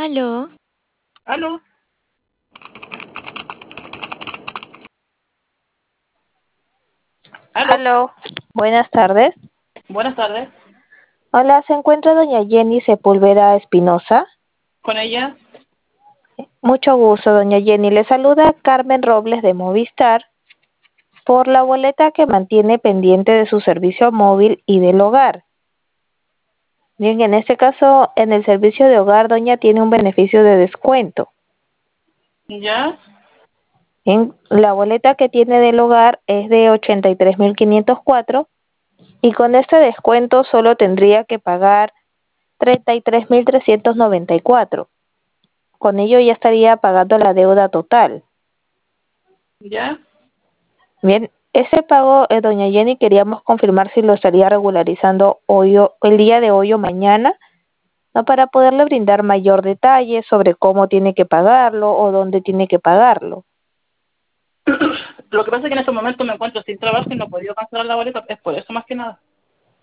Aló, Aló, aló, Aló, buenas tardes. buenas tardes. Hola, ¿se encuentra doña Jenny Sepúlveda Espinosa? ¿Con ella? Mucho gusto, doña Jenny. Le saluda Carmen Robles de Movistar por la boleta que mantiene pendiente de su servicio móvil y del hogar. Bien, en este caso, en el servicio de hogar, doña tiene un beneficio de descuento. ¿Ya? En la boleta que tiene del hogar es de 83.504 y con este descuento solo tendría que pagar 33.394. Con ello ya estaría pagando la deuda total. ¿Ya? Bien, ese pago, doña Jenny, queríamos confirmar si lo estaría regularizando hoy el día de hoy o mañana, ¿no? Para poderle brindar mayor detalle sobre cómo tiene que pagarlo o dónde tiene que pagarlo. Lo que pasa es que en estos momentos me encuentro sin trabajo y no he podido cancelar la boleta, es por eso más que nada.